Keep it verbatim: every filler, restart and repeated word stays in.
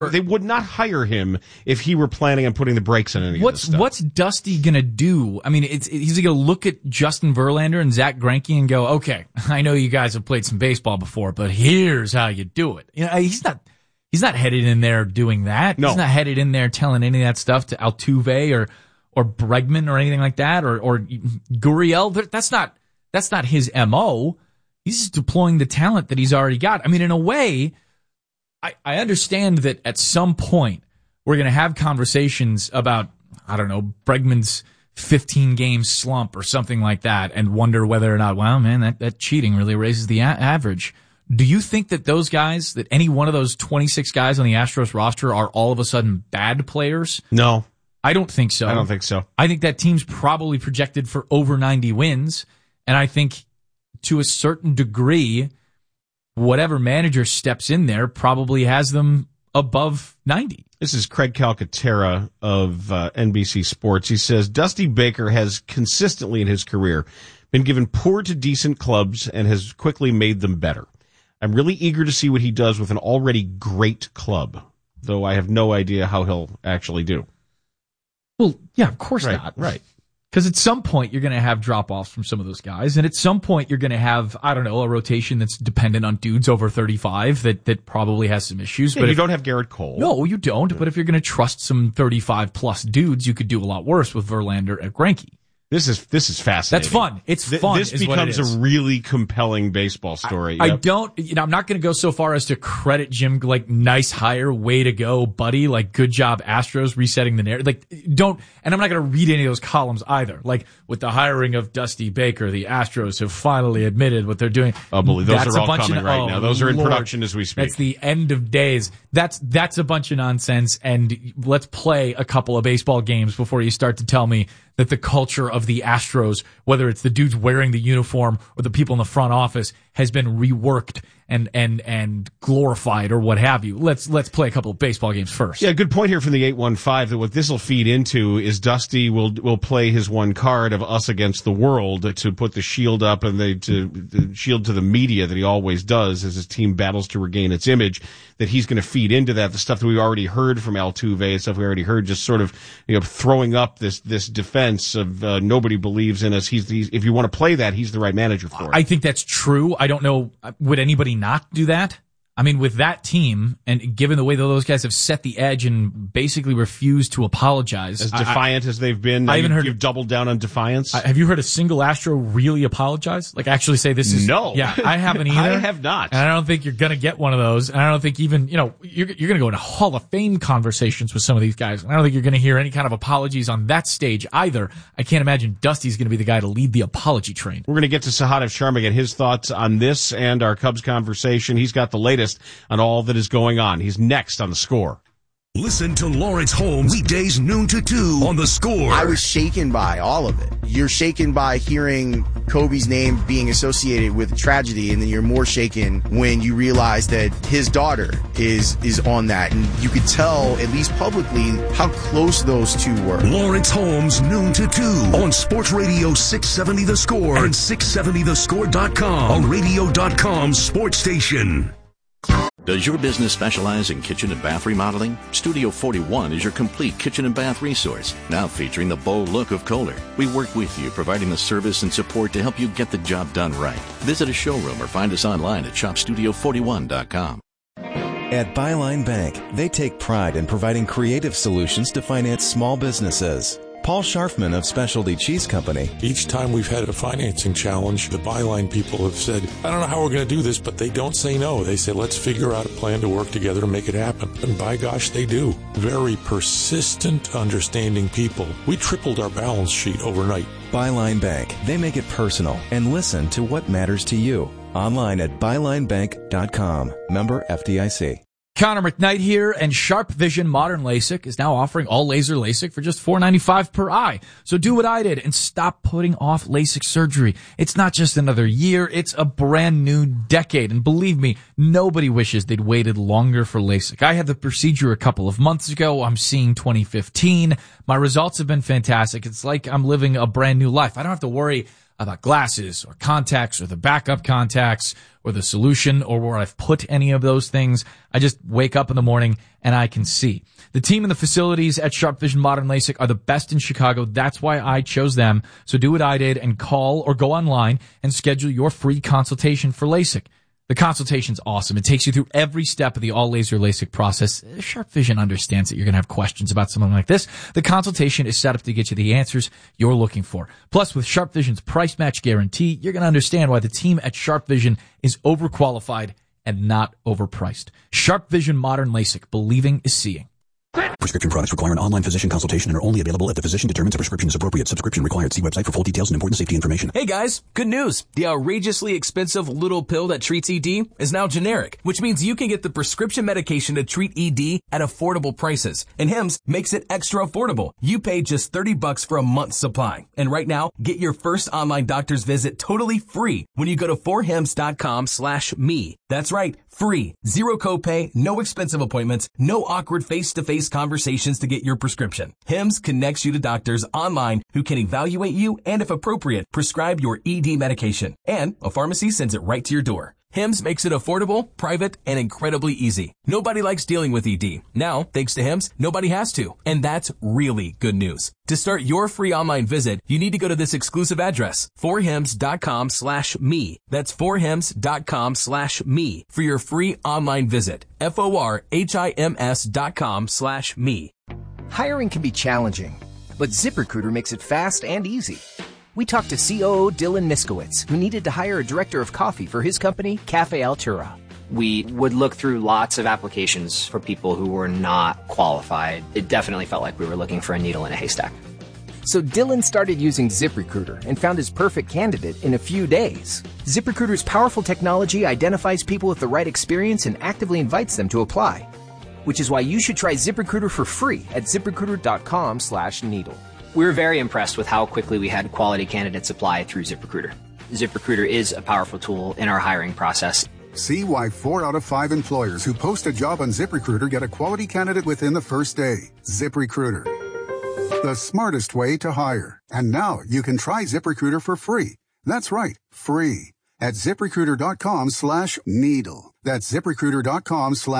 They would not hire him if he were planning on putting the brakes on any what's, of this stuff. What's Dusty going to do? I mean, it's, he's going to look at Justin Verlander and Zach Greinke and go, okay, I know you guys have played some baseball before, but here's how you do it. You know, he's not, he's not headed in there doing that. No. He's not headed in there telling any of that stuff to Altuve or, or Bregman or anything like that, or, or Gurriel. That's not, that's not his M O. He's just deploying the talent that he's already got. I mean, in a way, I, I understand that at some point we're going to have conversations about, I don't know, Bregman's fifteen-game slump or something like that and wonder whether or not, well, man, that, that cheating really raises the a- average. Do you think that those guys, that any one of those twenty-six guys on the Astros roster are all of a sudden bad players? No. I don't think so. I don't think so. I think that team's probably projected for over ninety wins, and I think to a certain degree, whatever manager steps in there probably has them above ninety. This is Craig Calcaterra of uh, N B C Sports. He says, Dusty Baker has consistently in his career been given poor to decent clubs and has quickly made them better. I'm really eager to see what he does with an already great club, though I have no idea how he'll actually do. Well, yeah, of course right, not. Right. Because at some point you're going to have drop-offs from some of those guys, and at some point you're going to have, I don't know, a rotation that's dependent on dudes over thirty-five that, that probably has some issues. Yeah, but you if, don't have Garrett Cole. No, you don't. But if you're going to trust some thirty-five-plus dudes, you could do a lot worse with Verlander and Greinke. This is this is fascinating. That's fun. It's fun. This is what it becomes is. a really compelling baseball story. I, yep. I don't, you know, I'm not going to go so far as to credit Jim, like, nice hire, way to go, buddy, like, good job, Astros, resetting the narrative. Like, don't, and I'm not going to read any of those columns either. Like, with the hiring of Dusty Baker, the Astros have finally admitted what they're doing. Oh, believe those That's are all a bunch coming of, right oh, now. Those are in Lord. production as we speak. That's the end of days. That's, that's a bunch of nonsense, and let's play a couple of baseball games before you start to tell me that the culture of the Astros, whether it's the dudes wearing the uniform or the people in the front office, has been reworked and and and glorified or what have you. Let's let's play a couple of baseball games first. Yeah, good point here from the eight one five that what this will feed into is Dusty will will play his one card of us against the world to put the shield up and they to the shield to the media that he always does as his team battles to regain its image, that he's going to feed into that, the stuff that we already heard from Altuve, stuff we already heard, just sort of, you know, throwing up this this defense of uh, nobody believes in us. He's the, if you want to play that, he's the right manager for it. I think that's true. I don't know, would anybody not do that? I mean, with that team, and given the way that those guys have set the edge and basically refused to apologize. As defiant I, as they've been, I haven't you've, heard you've doubled down on defiance. I, have you heard a single Astro really apologize? Like actually say this is... No. Yeah, I haven't either. I have not. And I don't think you're going to get one of those. And I don't think even, you know, you're, you're going to go into Hall of Fame conversations with some of these guys. And I don't think you're going to hear any kind of apologies on that stage either. I can't imagine Dusty's going to be the guy to lead the apology train. We're going to get to Sahadev Sharma, get his thoughts on this and our Cubs conversation. He's got the latest on all that is going on. He's next on The Score. Listen to Lawrence Holmes weekdays noon to two on The Score. I was shaken by all of it. You're shaken by hearing Kobe's name being associated with tragedy, and then you're more shaken when you realize that his daughter is is on that. And you could tell, at least publicly, how close those two were. Lawrence Holmes noon to two on Sports Radio six seventy The Score and six seventy the score dot com, a radio dot com sports station. Does your business specialize in kitchen and bath remodeling? Studio forty-one is your complete kitchen and bath resource, now featuring the bold look of Kohler. We work with you, providing the service and support to help you get the job done right. Visit a showroom or find us online at shop studio forty-one dot com. At Byline Bank, they take pride in providing creative solutions to finance small businesses. Paul Scharfman of Specialty Cheese Company. Each time we've had a financing challenge, the Byline people have said, I don't know how we're going to do this, but they don't say no. They say, let's figure out a plan to work together to make it happen. And by gosh, they do. Very persistent, understanding people. We tripled our balance sheet overnight. Byline Bank. They make it personal and listen to what matters to you. Online at byline bank dot com. Member F D I C. Connor McKnight here, and Sharp Vision Modern LASIK is now offering all laser LASIK for just four dollars and ninety-five cents per eye. So do what I did and stop putting off LASIK surgery. It's not just another year, it's a brand new decade. And believe me, nobody wishes they'd waited longer for LASIK. I had the procedure a couple of months ago. I'm seeing twenty fifteen. My results have been fantastic. It's like I'm living a brand new life. I don't have to worry about glasses or contacts or the backup contacts or the solution or where I've put any of those things. I just wake up in the morning and I can see. The team and the facilities at Sharp Vision Modern LASIK are the best in Chicago. That's why I chose them. So do what I did and call or go online and schedule your free consultation for LASIK. The consultation's awesome. It takes you through every step of the all-laser LASIK process. Sharp Vision understands that you're going to have questions about something like this. The consultation is set up to get you the answers you're looking for. Plus, with Sharp Vision's price match guarantee, you're going to understand why the team at Sharp Vision is overqualified and not overpriced. Sharp Vision Modern LASIK. Believing is seeing. Prescription products require an online physician consultation and are only available if the physician determines a prescription is appropriate. Subscription required. See website for full details and important safety information. Hey guys, good news. The outrageously expensive little pill that treats E D is now generic, which means you can get the prescription medication to treat E D at affordable prices. And Hims makes it extra affordable. You pay just thirty bucks for a month's supply. And right now, get your first online doctor's visit totally free when you go to four hims dot com slash me. That's right, free. Zero copay, no expensive appointments, no awkward face-to-face conversations to get your prescription. Hims connects you to doctors online who can evaluate you and, if appropriate, prescribe your E D medication. And a pharmacy sends it right to your door. Hims makes it affordable, private, and incredibly easy. Nobody likes dealing with E D. Now, thanks to Hims, nobody has to. And that's really good news. To start your free online visit, you need to go to this exclusive address, four hims dot com slash me. That's four hims dot com slash me for your free online visit. F O R H I M S dot com slash me. Hiring can be challenging, but ZipRecruiter makes it fast and easy. We talked to C O O Dylan Miskowitz, who needed to hire a director of coffee for his company, Cafe Altura. We would look through lots of applications for people who were not qualified. It definitely felt like we were looking for a needle in a haystack. So Dylan started using ZipRecruiter and found his perfect candidate in a few days. ZipRecruiter's powerful technology identifies people with the right experience and actively invites them to apply. Which is why you should try ZipRecruiter for free at ziprecruiter dot com slash needle. We were very impressed with how quickly we had quality candidates apply through ZipRecruiter. ZipRecruiter is a powerful tool in our hiring process. See why four out of five employers who post a job on ZipRecruiter get a quality candidate within the first day. ZipRecruiter, the smartest way to hire. And now you can try ZipRecruiter for free. That's right, free. At ziprecruiter dot com slash needle. That's ziprecruiter dot com slash